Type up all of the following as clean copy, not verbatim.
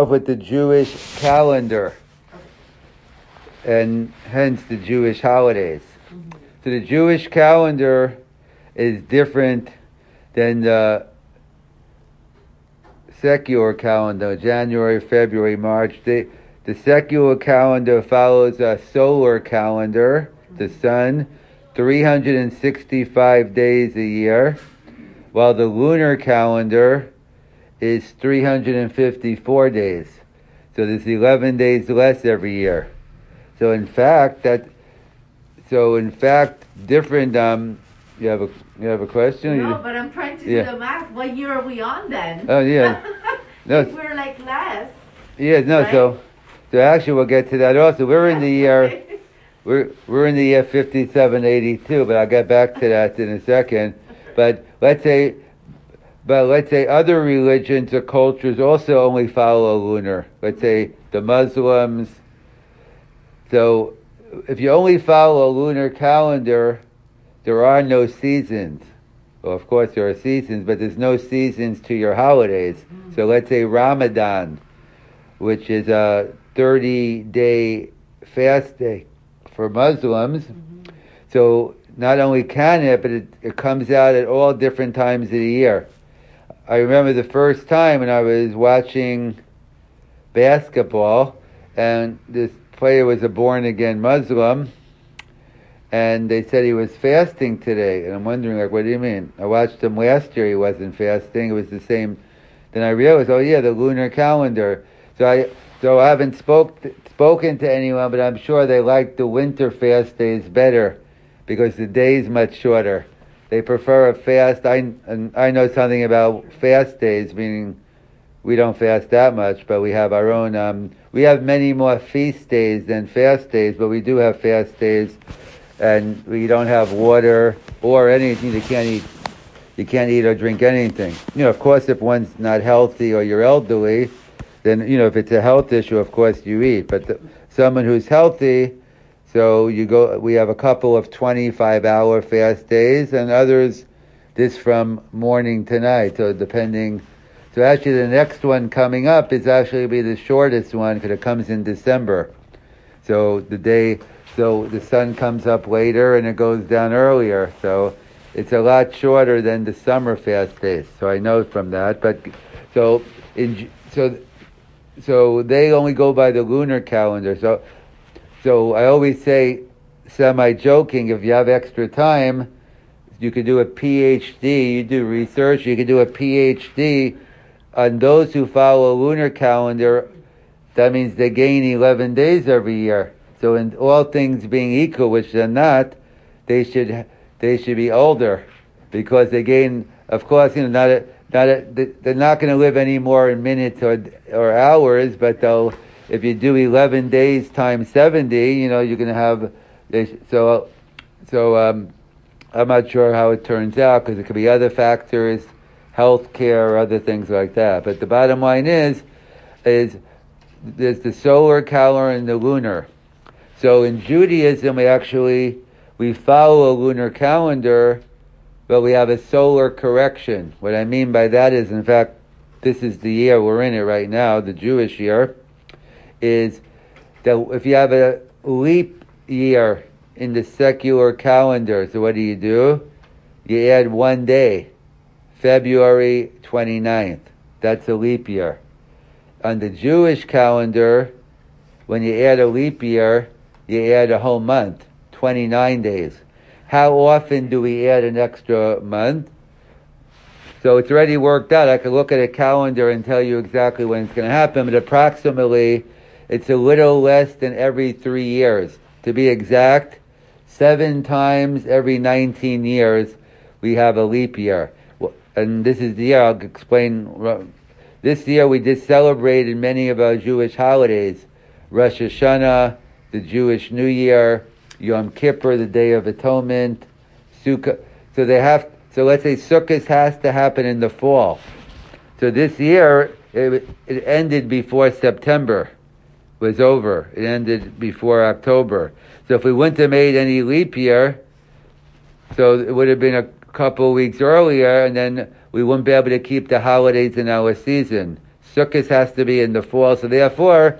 off with the Jewish calendar, and hence the Jewish holidays. So the Jewish calendar is different than the secular calendar, January, February, March. The secular calendar follows a solar calendar, the sun, 365 days a year, while the lunar calendar is 354 days. So there's 11 days less every year. So in fact, different. You have a question? No, but I'm trying to do the math. What year are we on then? Oh yeah. No, we're like less. Yeah, no. Right? So actually, we'll get to that also. We're in the year. We're in the year 5782, but I'll get back to that in a second. But let's say other religions or cultures also only follow a lunar. Let's say the Muslims. So if you only follow a lunar calendar, there are no seasons. Well, of course there are seasons, but there's no seasons to your holidays. So let's say Ramadan, which is a 30-day fast day for Muslims. So not only can it, but it comes out at all different times of the year. I remember the first time when I was watching basketball, and this player was a born-again Muslim, and they said he was fasting today. And I'm wondering, what do you mean? I watched him last year, he wasn't fasting, it was the same. Then I realized, the lunar calendar. So I haven't spoken to anyone, but I'm sure they like the winter fast days better, because the day's much shorter. They prefer a fast. I know something about fast days, meaning we don't fast that much, but we have our own. We have many more feast days than fast days, but we do have fast days, and we don't have water or anything. You can't eat or drink anything. Of course, if one's not healthy or you're elderly, then if it's a health issue, of course you eat. But someone who's healthy, so you go. We have a couple of 25-hour fast days, and others this from morning to night. So depending. So actually, the next one coming up is actually be the shortest one because it comes in December. So the sun comes up later and it goes down earlier. So it's a lot shorter than the summer fast days. So I know from that. But so they only go by the lunar calendar. So I always say, semi-joking, if you have extra time, you could do a PhD. You do research. You could do a PhD on those who follow a lunar calendar. That means they gain 11 days every year. So in all things being equal, which they're not, they should be older, because they gain. Of course, they're not going to live any more in minutes or hours. But if you do 11 days times 70, you're going to have. So I'm not sure how it turns out, because it could be other factors, health care, or other things like that. But the bottom line is there's the solar calendar and the lunar. So in Judaism, we follow a lunar calendar, but we have a solar correction. What I mean by that is, in fact, this is the year we're in it right now, the Jewish year, is that if you have a leap year in the secular calendar, so what do? You add one day, February 29th. That's a leap year. On the Jewish calendar, when you add a leap year, you add a whole month, 29 days. How often do we add an extra month? So it's already worked out. I could look at a calendar and tell you exactly when it's going to happen, but approximately it's a little less than every 3 years. To be exact, 7 times every 19 years we have a leap year. And this is the year, I'll explain. This year we just celebrated many of our Jewish holidays. Rosh Hashanah, the Jewish New Year, Yom Kippur, the Day of Atonement, Sukkot. So let's say Sukkot has to happen in the fall. So this year, it ended before September was over. It ended before October. So if we wouldn't have made any leap year, so it would have been a couple weeks earlier, and then we wouldn't be able to keep the holidays in our season. Sukkot has to be in the fall. So therefore,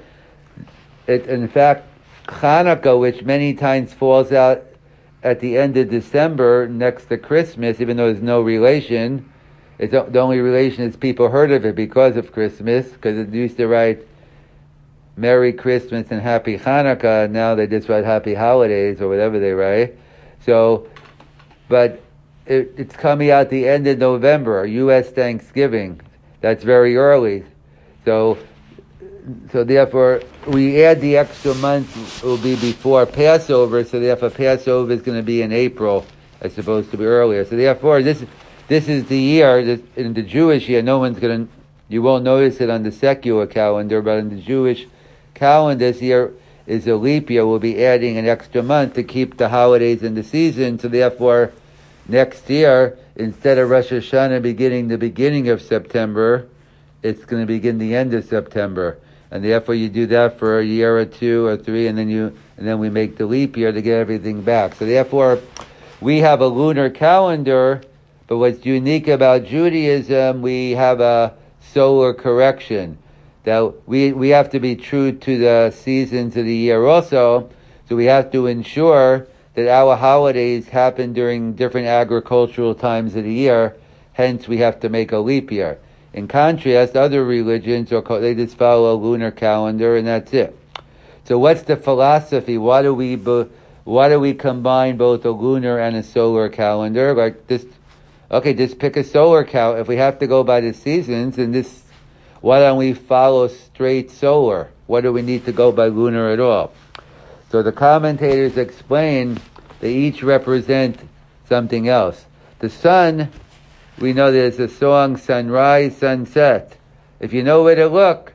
in fact, Hanukkah, which many times falls out at the end of December next to Christmas, even though there's no relation, the only relation is people heard of it because of Christmas, because it used to write Merry Christmas and Happy Hanukkah, and now they just write Happy Holidays or whatever they write. So, but it's coming out the end of November, U.S. Thanksgiving. That's very early. So therefore, we add the extra month, it will be before Passover, so therefore Passover is going to be in April, as supposed to be earlier. So therefore, this is the year, in the Jewish year, you won't notice it on the secular calendar, but in the Jewish calendar, this year is a leap year. We'll be adding an extra month to keep the holidays in the season, so therefore, next year, instead of Rosh Hashanah beginning the beginning of September, it's going to begin the end of September. And therefore you do that for a year or 2 or 3, and then we make the leap year to get everything back. So therefore, we have a lunar calendar, but what's unique about Judaism, we have a solar correction. That we have to be true to the seasons of the year also, so we have to ensure that our holidays happen during different agricultural times of the year, hence we have to make a leap year. In contrast, other religions, they just follow a lunar calendar and that's it. So what's the philosophy? Why do we combine both a lunar and a solar calendar? Like this, just pick a solar calendar. If we have to go by the seasons, why don't we follow straight solar? Why do we need to go by lunar at all? So the commentators explain they each represent something else. The sun, we know there's a song, sunrise, sunset. If you know where to look,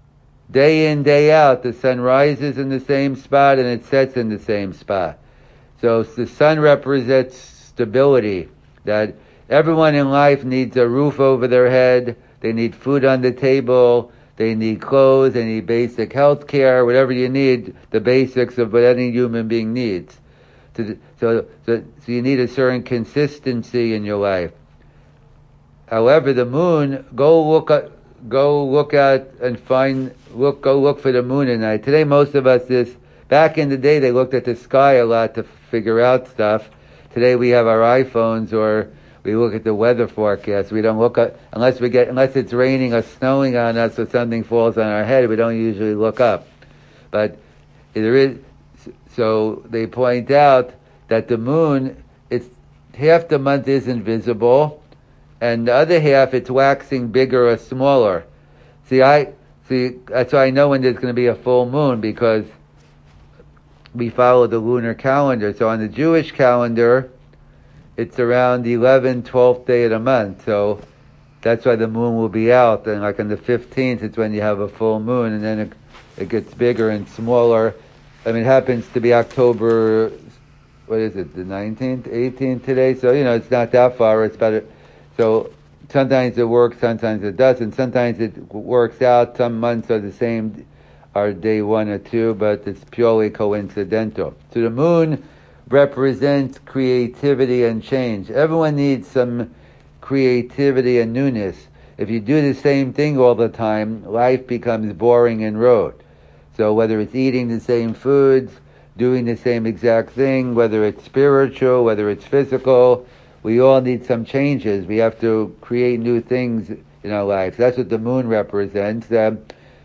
day in, day out, the sun rises in the same spot and it sets in the same spot. So the sun represents stability, that everyone in life needs a roof over their head, they need food on the table, they need clothes, they need basic health care, whatever you need, the basics of what any human being needs. So you need a certain consistency in your life. However, the moon, go look for the moon at night. Today, most of us back in the day, they looked at the sky a lot to figure out stuff. Today, we have our iPhones or we look at the weather forecast. We don't look at, unless it's raining or snowing on us or something falls on our head, we don't usually look up. But so they point out that the moon, half the month isn't visible, and the other half, it's waxing bigger or smaller. That's why I know when there's going to be a full moon, because we follow the lunar calendar. So on the Jewish calendar, it's around the 11th, 12th day of the month. So that's why the moon will be out. And like on the 15th, it's when you have a full moon, and then it gets bigger and smaller. I mean, it happens to be October, what is it, the 19th, 18th today? So, it's not that far. It's about it. So sometimes it works, sometimes it doesn't. Sometimes it works out. Some months are the same, are day 1 or 2, but it's purely coincidental. So the moon represents creativity and change. Everyone needs some creativity and newness. If you do the same thing all the time, life becomes boring and rote. So whether it's eating the same foods, doing the same exact thing, whether it's spiritual, whether it's physical, we all need some changes. We have to create new things in our lives. That's what the moon represents. That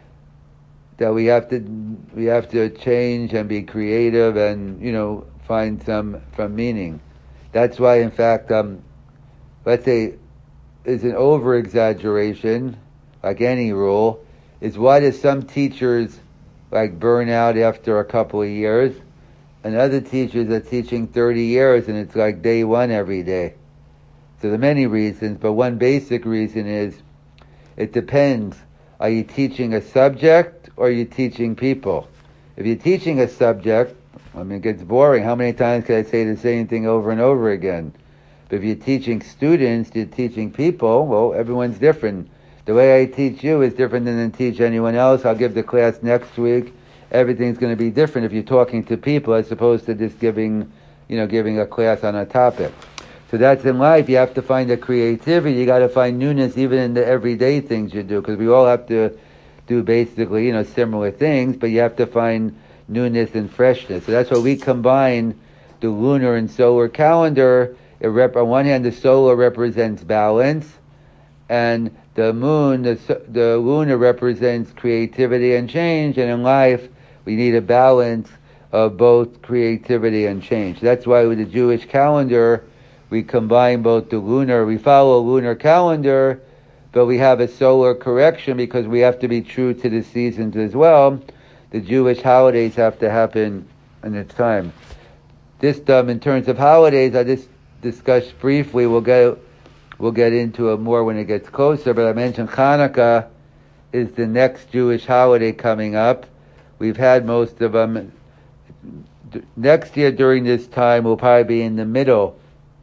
we have to change and be creative and find some meaning. That's why, in fact, let's say, is an over exaggeration, like any rule, is why do some teachers burn out after a couple of years? And other teachers are teaching 30 years and it's like day 1 every day. So there are many reasons, but one basic reason is it depends. Are you teaching a subject or are you teaching people? If you're teaching a subject, it gets boring. How many times can I say the same thing over and over again? But if you're teaching students, you're teaching people, well, everyone's different. The way I teach you is different than I teach anyone else. I'll give the class next week. Everything's going to be different if you're talking to people as opposed to just giving a class on a topic. So that's in life. You have to find the creativity. You got to find newness even in the everyday things you do, because we all have to do basically, similar things, but you have to find newness and freshness. So that's why we combine the lunar and solar calendar. On one hand, the solar represents balance, and the moon, the lunar represents creativity and change. And in life, we need a balance of both creativity and change. That's why with the Jewish calendar, we combine both the lunar. We follow a lunar calendar, but we have a solar correction because we have to be true to the seasons as well. The Jewish holidays have to happen in its time. This, in terms of holidays, I just discussed briefly. We'll get into it more when it gets closer. But I mentioned Hanukkah is the next Jewish holiday coming up. We've had most of them. Next year during this time, we'll probably be in the middle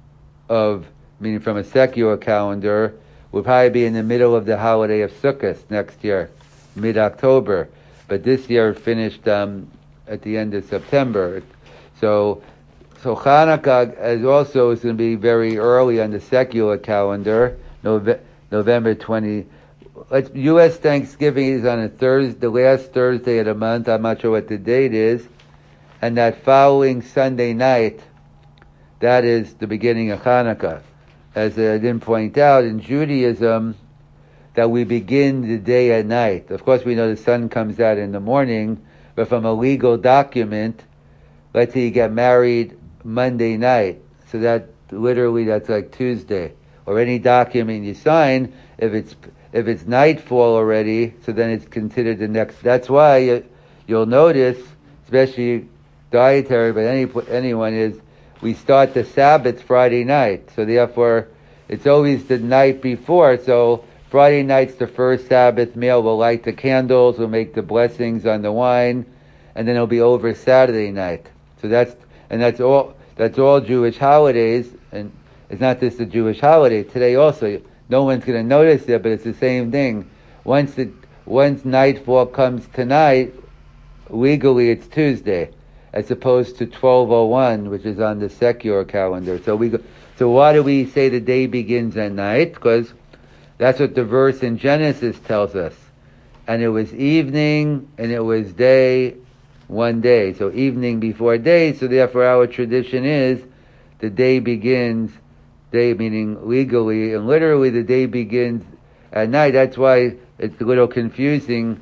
of, meaning from a secular calendar, we'll probably be in the middle of the holiday of Sukkot next year, mid-October. But this year it finished at the end of September. So Hanukkah is going to be very early on the secular calendar, November 20. U.S. Thanksgiving is on a Thursday, the last Thursday of the month. I'm not sure what the date is. And that following Sunday night, that is the beginning of Hanukkah. As I didn't point out, in Judaism, that we begin the day at night. Of course, we know the sun comes out in the morning, but from a legal document, let's say you get married Monday night, so that's like Tuesday. Or any document you sign, if it's nightfall already, so then it's considered the next. That's why you'll notice, especially dietary, but anyone is, we start the Sabbath Friday night. So therefore, it's always the night before. So Friday night's the first Sabbath meal. We'll light the candles. We'll make the blessings on the wine, and then it'll be over Saturday night. So that's all Jewish holidays, and it's not just a Jewish holiday. Today also, no one's going to notice it, but it's the same thing. Once nightfall comes tonight, legally it's Tuesday, as opposed to 12:01, which is on the secular calendar. So why do we say the day begins at night? Because that's what the verse in Genesis tells us. And it was evening, and it was day, one day. So evening before day, so therefore our tradition is the day begins, day meaning legally, and literally the day begins at night. That's why it's a little confusing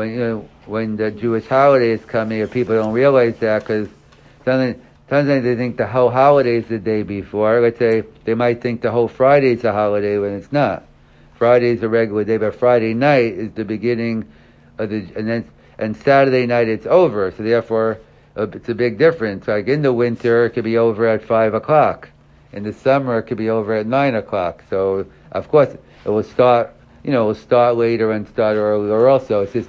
when the Jewish holiday is coming, people don't realize that, because sometimes they think the whole holiday is the day before. Let's say they might think the whole Friday is a holiday when it's not. Friday is a regular day, but Friday night is the beginning of and Saturday night it's over. So therefore, it's a big difference. Like in the winter, it could be over at 5 o'clock. In the summer, it could be over at 9 o'clock. So of course, it will start later and start earlier also. It's just,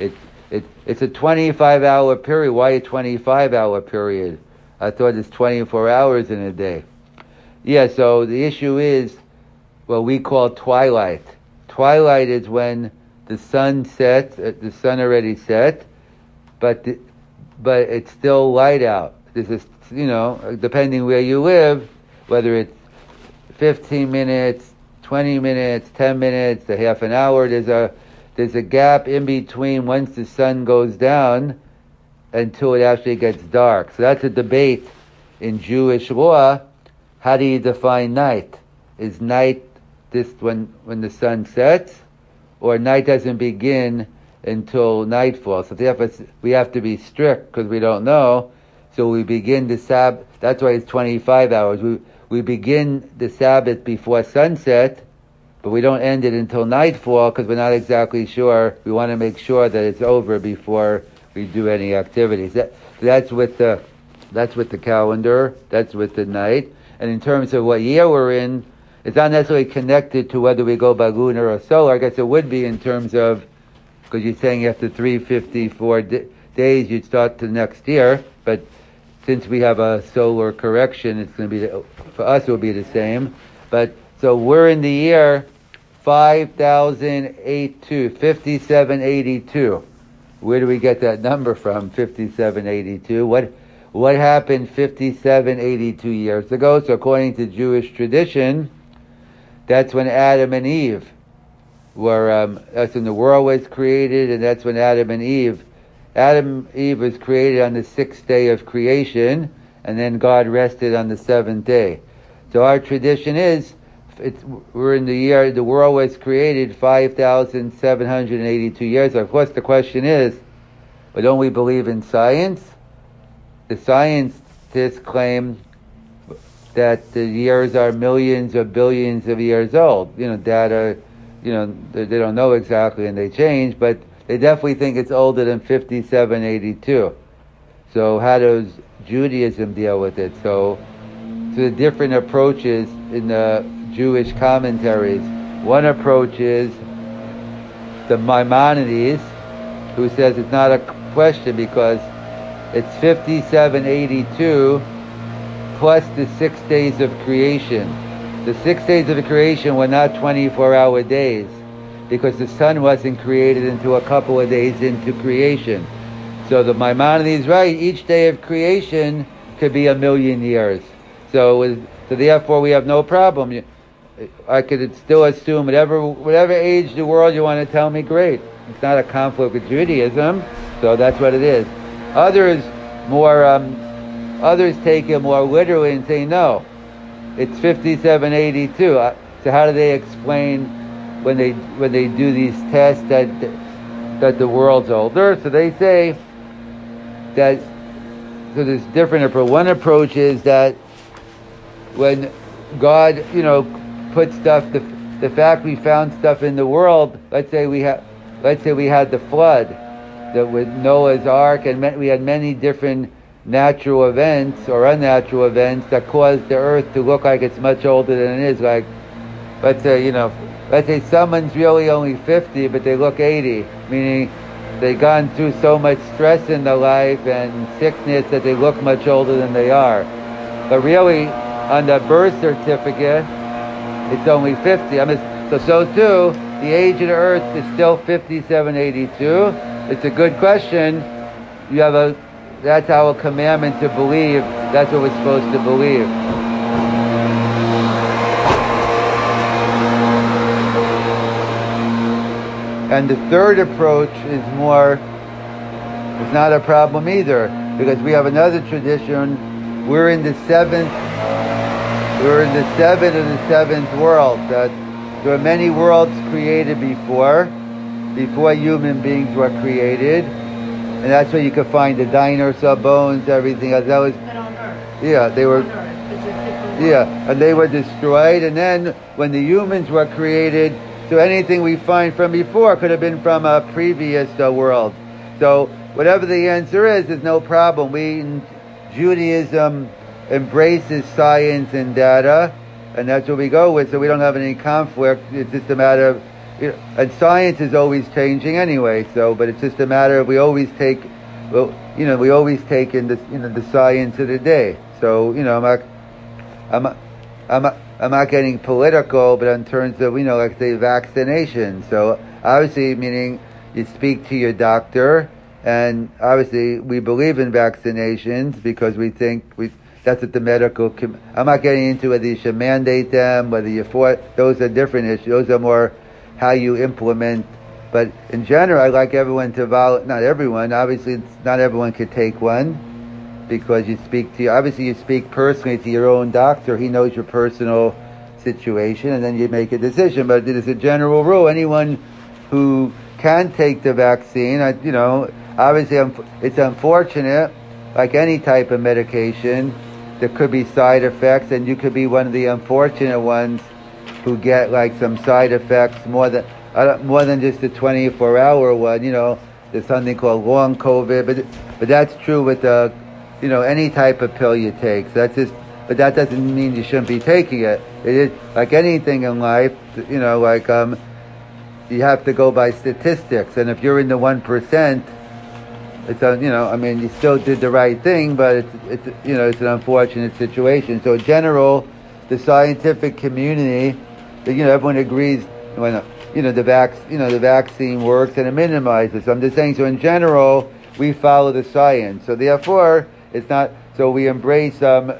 it's a 25-hour period. Why a 25-hour period? I thought it's 24 hours in a day. Yeah, so the issue is what we call twilight. Twilight is when the sun sets, the sun already set, but it's still light out. This is, depending where you live, whether it's 15 minutes, 20 minutes, 10 minutes, a half an hour, there's a gap in between once the sun goes down until it actually gets dark. So that's a debate in Jewish law. How do you define night? Is night just when the sun sets, or night doesn't begin until nightfall? So therefore we have to be strict because we don't know. So we begin the Sabbath. That's why it's 25 hours. We begin the Sabbath before sunset, but we don't end it until nightfall because we're not exactly sure. We want to make sure that it's over before we do any activities. That's with the calendar. That's with the night. And in terms of what year we're in, it's not necessarily connected to whether we go by lunar or solar. I guess it would be in terms of, because you're saying after 354 days you'd start the next year, but since we have a solar correction, it's going to be, for us it will be the same. But so we're in the year 5782. Where do we get that number from? 5782. What what happened 57, 82 years ago. So according to Jewish tradition, that's when Adam and Eve were, that's when the world was created, and that's when Adam and Eve was created on the 6th day of creation, and then God rested on the 7th day. So our tradition is, we're in the year, the world was created 5,782 years. Of course the question is, but don't we believe in science? The scientists claim that the years are millions or billions of years old. Data, they don't know exactly and they change, but they definitely think it's older than 5782. So how does Judaism deal with it? So the different approaches in the Jewish commentaries. One approach is the Maimonides, who says it's not a question because it's 5782 plus the 6 days of creation. The 6 days of creation were not 24-hour days because the sun wasn't created until a couple of days into creation. So the Maimonides is right, each day of creation could be 1,000,000 years. So therefore we have no problem. I could still assume whatever age the world you want to tell me, great. It's not a conflict with Judaism, so that's what it is. Others take it more literally and say no, it's 5782. So how do they explain when they do these tests that the world's older? So they say that, so there's different approach. One approach is that when God, put stuff, the fact we found stuff in the world, let's say we had the flood, that with Noah's Ark, and we had many different natural events or unnatural events that caused the earth to look like it's much older than it is. Like, let's say someone's really only 50, but they look 80, meaning they've gone through so much stress in their life and sickness that they look much older than they are. But really, on the birth certificate, it's only 50. So too, the age of the earth is still 5782. It's a good question. That's our commandment to believe. That's what we're supposed to believe. And the third approach is it's not a problem either, because we have another tradition. We're in the seventh of the seventh world. That there are many worlds created before human beings were created, and that's where you could find the dinosaur bones, everything else. That was, but on Earth. Yeah, they were. On Earth, And they were destroyed. And then when the humans were created, so anything we find from before could have been from a previous world. So whatever the answer is, there's no problem. Judaism embraces science and data, and that's what we go with, so we don't have any conflict. It's just a matter of, and science is always changing anyway, but it's just a matter of we always take in the science of the day. So, I'm not getting political, but in terms of, like say vaccination. So obviously, meaning you speak to your doctor, and obviously we believe in vaccinations because we think that's what the medical. I'm not getting into whether you should mandate them, whether you those are different issues. Those are more how you implement. But in general, I'd like everyone to not everyone. Obviously, not everyone could take one, because you speak personally to your own doctor. He knows your personal situation, and then you make a decision. But it is a general rule: anyone who can take the vaccine, obviously it's unfortunate. Like any type of medication, there could be side effects, and you could be one of the unfortunate ones who get like some side effects more than just the 24-hour one. There's something called long COVID, but that's true with any type of pill you take. So but that doesn't mean you shouldn't be taking it. It is like anything in life, you have to go by statistics, and if you're in the 1%, it's you still did the right thing, but it's an unfortunate situation. So in general, the scientific community, everyone agrees when the vaccine works and it minimizes. So I'm just saying. So in general, we follow the science. So therefore, it's not So we embrace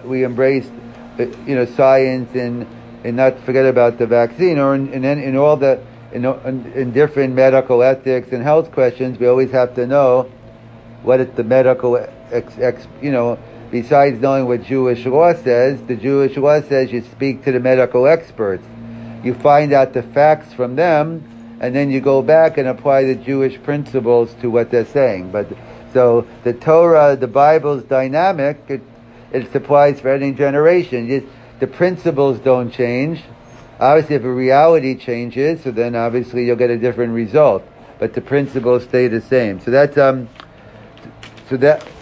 science and not forget about the vaccine, or in all the in different medical ethics and health questions. We always have to know what the medical besides knowing what Jewish law says. The Jewish law says you speak to the medical experts. You find out the facts from them, and then you go back and apply the Jewish principles to what they're saying. But so the Torah, the Bible's dynamic. It applies for any generation. The principles don't change. Obviously, if a reality changes, so then obviously you'll get a different result. But the principles stay the same. So that's so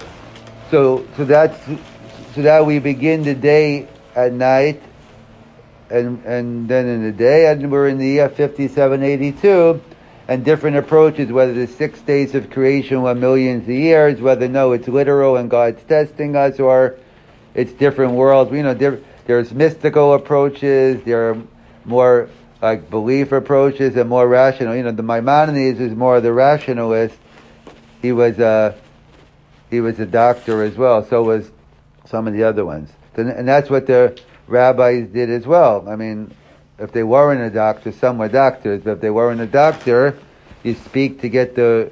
that we begin the day at night, and then in the day, and we're in the year 5782, and different approaches, whether the 6 days of creation were millions of years, whether it's literal and God's testing us, or it's different worlds. There's mystical approaches, there are more like belief approaches, and more rational. The Maimonides is more the rationalist. He was a doctor as well. So was some of the other ones. And that's what the rabbis did as well. I mean, if they weren't a doctor, some were doctors, but if they weren't a doctor, you speak to get the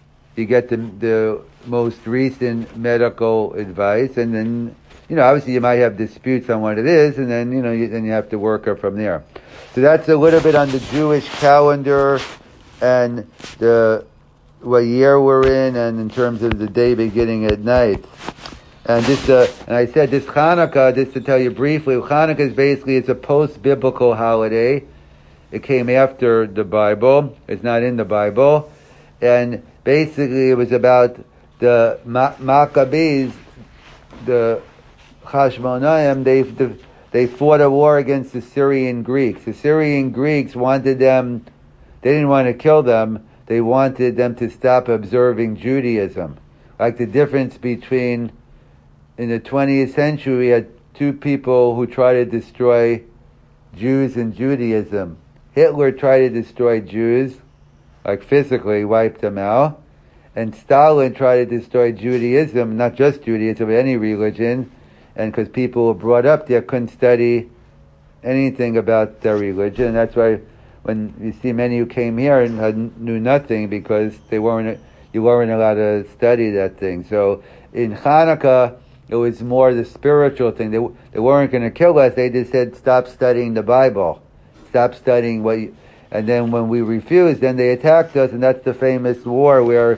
most recent medical advice, and then obviously you might have disputes on what it is, and then then you have to work up from there. So that's a little bit on the Jewish calendar and what year we're in, and in terms of the day beginning at night. And and I said this Hanukkah, just to tell you briefly, Hanukkah is basically, it's a post-biblical holiday. It came after the Bible. It's not in the Bible. And basically it was about the Maccabees, the Hashmonaim. They fought a war against the Syrian Greeks. The Syrian Greeks wanted them, they didn't want to kill them, they wanted them to stop observing Judaism. Like the difference between, in the 20th century, we had two people who tried to destroy Jews and Judaism. Hitler tried to destroy Jews, like physically wiped them out, and Stalin tried to destroy Judaism, not just Judaism, but any religion, and because people were brought up there couldn't study anything about their religion. And that's why when you see many who came here and knew nothing, because you weren't allowed to study that thing. So in Hanukkah, it was more the spiritual thing. They weren't going to kill us. They just said, stop studying the Bible. Stop studying and then when we refused, then they attacked us, and that's the famous war where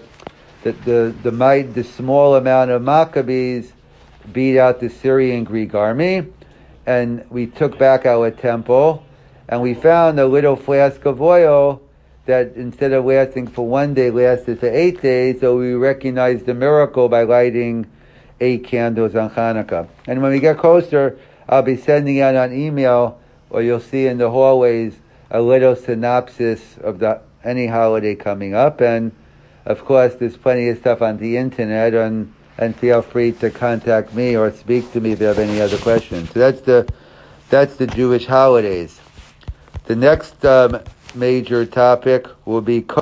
the small amount of Maccabees beat out the Syrian Greek army, and we took back our temple, and we found a little flask of oil that instead of lasting for 1 day, lasted for 8 days, so we recognized the miracle by lighting 8 candles on Hanukkah. And when we get closer, I'll be sending out on email, or you'll see in the hallways, a little synopsis of any holiday coming up. And of course, there's plenty of stuff on the internet, and feel free to contact me or speak to me if you have any other questions. So that's the Jewish holidays. The next major topic will be